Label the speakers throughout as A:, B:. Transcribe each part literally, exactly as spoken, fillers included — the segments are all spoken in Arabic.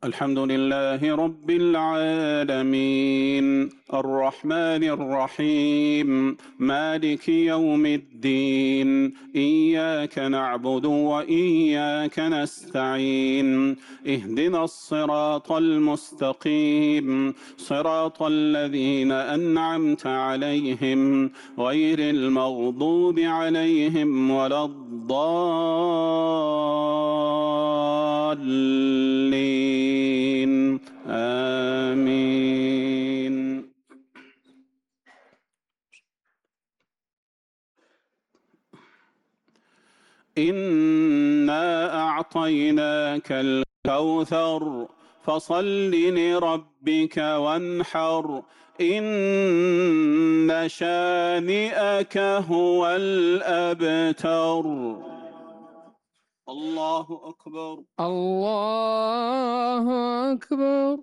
A: الحمد لله رب العالمين الرحمن الرحيم مالك يوم الدين إياك نعبد وإياك نستعين اهدنا الصراط المستقيم صراط الذين أنعمت عليهم غير المغضوب عليهم ولا الضالين آمين. إنا أعطيناك الكوثر فصل لربك وانحر إن شانئك هو الأبتر. الله أكبر.
B: الله أكبر.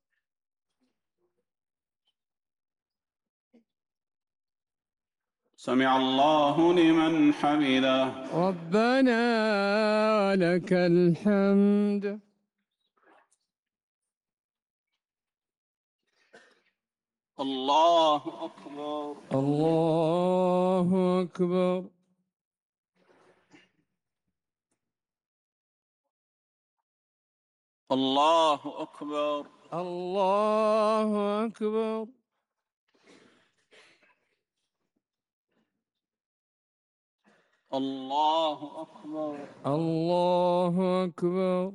A: سمع الله لمن حمده.
B: ربنا لك الحمد.
A: الله أكبر.
B: الله أكبر.
A: الله أكبر.
B: الله أكبر.
A: الله أكبر.
B: الله أكبر.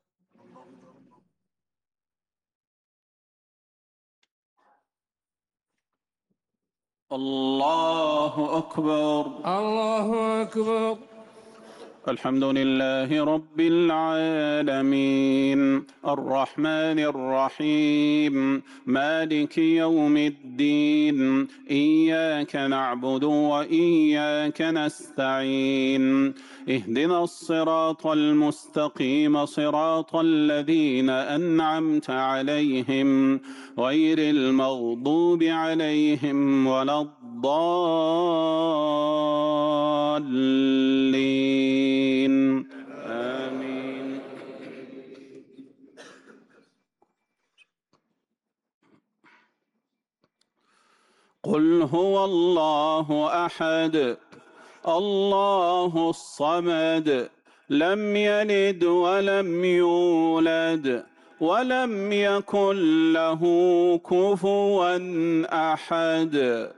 A: الله أكبر.
B: الله أكبر.
A: الحمد لله رب العالمين الرحمن الرحيم مالك يوم الدين إياك نعبد وإياك نستعين اهدنا الصراط المستقيم صراط الذين أنعمت عليهم غير المغضوب عليهم ولا الضالين آمين. قل هو الله أحد الله الصمد لم يلد ولم يولد ولم يكن له كفوا أحد.